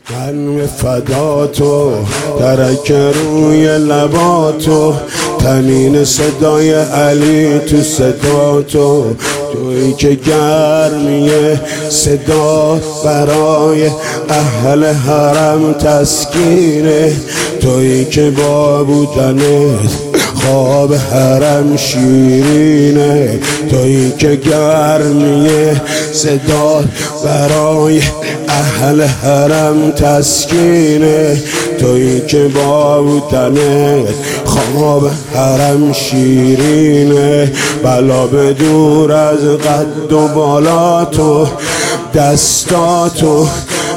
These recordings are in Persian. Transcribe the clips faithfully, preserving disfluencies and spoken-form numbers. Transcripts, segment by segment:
من به فداتو ترک روی لباتو تنین صدای علی تو صداتو تویی که گرمیه صدا برای اهل حرم تسکینه تویی که با بودنت خواب حرم شیرینه تویی که گرمیه صدا برای اهل حرم تسکینه تویی که با بودنت خواب حرم شیرینه بلا به دور از قد و بالاتو دستاتو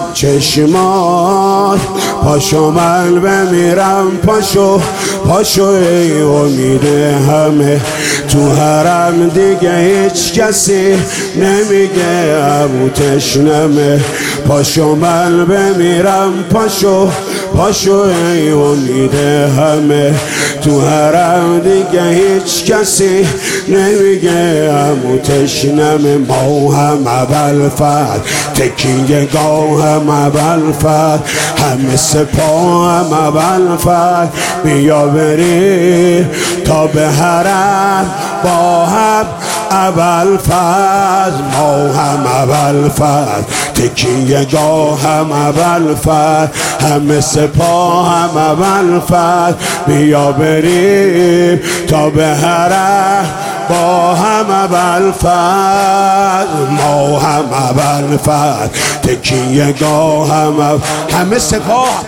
چشمات پاشو من بمیرم پاشو پاشو ای امید همه تو حرم دیگه هیچ کسی نمیگه ابو تشنمه پاشو من بمیرم پاشو پاشو ای امید همه تو حرم دیگه هیچ کسی نمیگه ابو تشنمه ما هم ابوالفضل تکیه گاه هم ابوالفضل همه سپاه هم ابوالفضل بیا بریم تا به حرم با هم ابوالفضل ما هم ابوالفضل تکیه گاه هم ابوالفضل همه سپاه هم ابوالفضل بیا بریم تا به حرم با هم ابوالفضل ما هم ابوالفضل تکیه گاه هم همه سپاه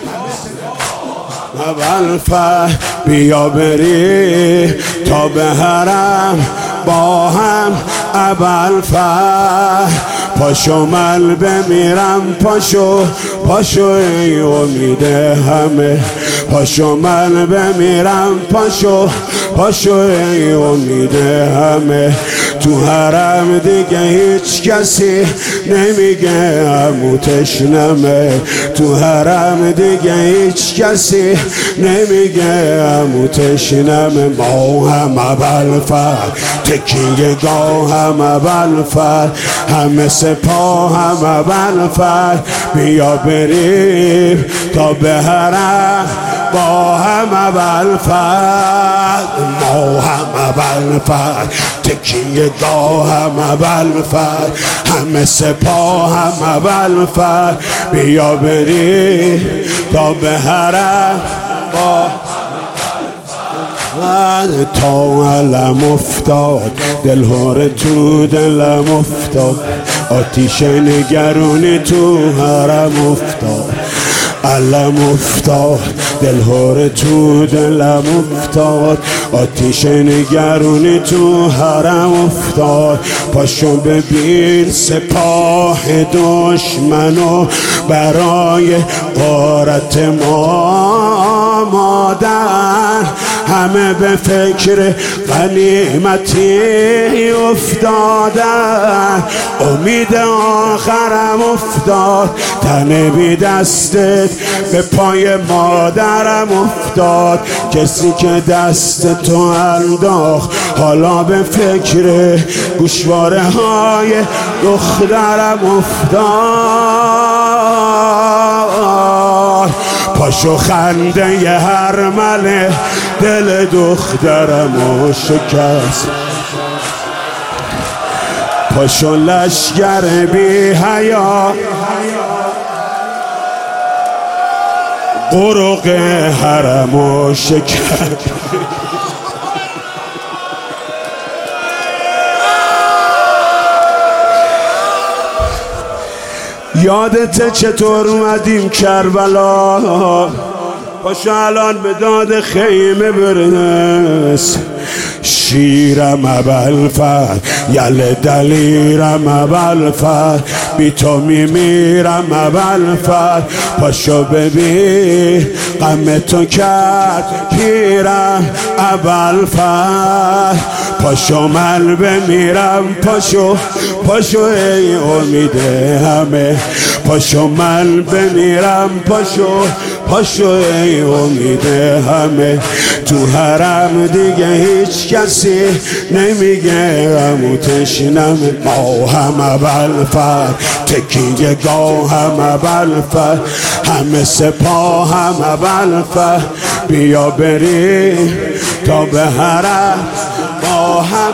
ابوالفضل بیا بریم تا به حرم با هم ابوالفضل پاشو من بمیرم پاشو پاشو ای امید همه پاشو من بمیرم پاشو پاشو ای امید همه تو حرم دیگه هیچ کسی نمیگه عمو تشنمه تو حرم دیگه هیچ کسی نمیگه عمو تشنمه ما هم ابوالفضل تکیه گاه هم ابوالفضل همه سپاه هم ابوالفضل بیا بریم تا به حرم با هم ابوالفضل ما هم ابوالفضل تکیه گاه هم ابوالفضل همه سپاه هم ابوالفضل بیا بریم تا به حرم با تا علم افتاد دل هاره تو دلم افتاد آتیش نگرانی تو حرم افتاد علم افتاد دل هاره تو دلم افتاد آتیش نگرانی تو حرم افتاد پاشو ببین سپاه دشمنو برای غارت ما مادر همه به فکر غنیمتی افتادن امید آخرم افتاد تن بی دستت به پای مادرم افتاد کسی که دست تو انداخت حالا به فکر گوشواره های دخترم افتاد پاشو خنده ی هر مله دل دخترمو شکست پاشو لشگر بی حیا قرق حرمو شکست یادت چطور اومدیم کربلا پاشو الان به داد خیمه برس شیرم ابوالفضل یل دلیرم ابوالفضل بی تو میمیرم ابوالفضل پاشو ببین غم تو کرد پیرم ابوالفضل پاشو من بمیرم پاشو پاشو ای امید همه پاشو من بمیرم پاشو پاشو ای امید همه، تو حرم دیگه هیچ کسی نمیگه غم و تشنمه. ما هم اول فر تکیه گاه هم اول فر، همه سپاه هم اول فر، بیا بریم تا به حرم با هم.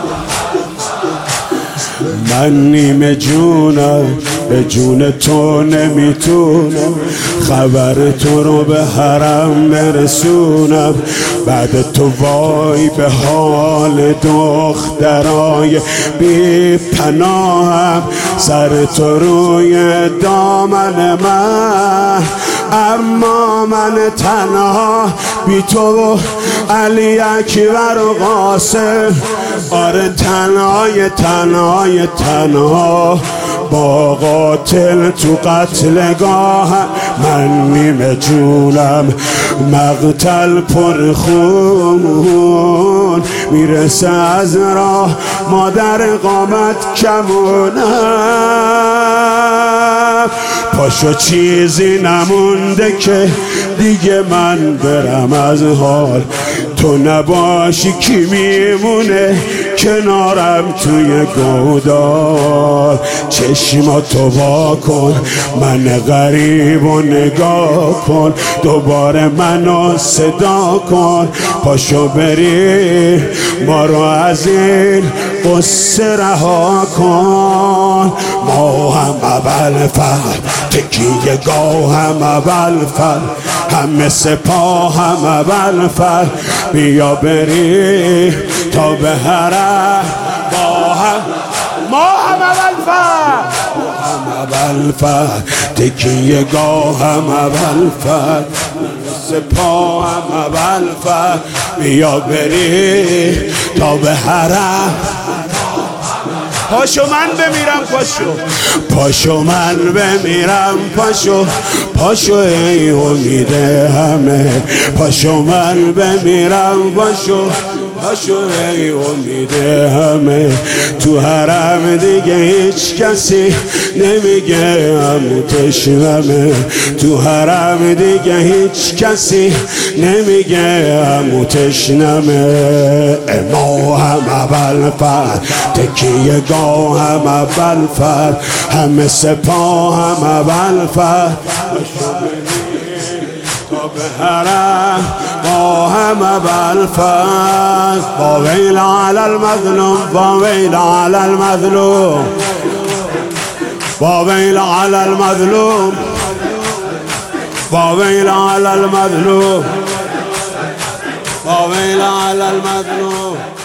من نیمه جونم به جون تو نمیتونم، خبر تو رو به حرم برسونم. بعد تو وای به حال دخترای بی پناهم، سر تو روی دامن من، اما من تنها بی تو علی اکبر و قاسم. آره تنهای تنهای تنها با قاتل تو قتلگاه. من نیمه جونم مقتل پر خون، میرسه از راه مادر قامت کمونم. پاشو چیزی نمونده که دیگه من برم از حال، تو نباشی کی میمونه کنارم توی گودال. چشماتو وا کن من غریب و نگاه کن، دوباره منو صدا کن. پاشو بری ما رو از این قصه رها کن. ما هم اول فر تکیه گاه هم اول فر، همه سپاه هم اول فر، بیا بری تا به حرم با هم. ما هم اول فر هم اول فر تکیه گاه هم اول فر، سپاه هم اول فر، بیا بری تا به حرم. پاشو من بمیرم پاشو، پاشو من بمیرم پاشو، پاشو ای امید همه، پاشو من بمیرم پاشو، پاشو ای امید همه. تو حرم دیگه هیچ کسی نمیگه غم و تشنمه، تو حرم دیگه هیچ کسی نمیگه غم و تشنمه. ما هم اول فر تکیه گاه هم اول فر، همه سپاه هم اول فر، تا به حرم ما هم اول فر. با ویل علی المظلوم، با ویل علی المظلوم، با ویل علی المظلوم، با ویل علی المظلوم، با ویل علی المظلوم.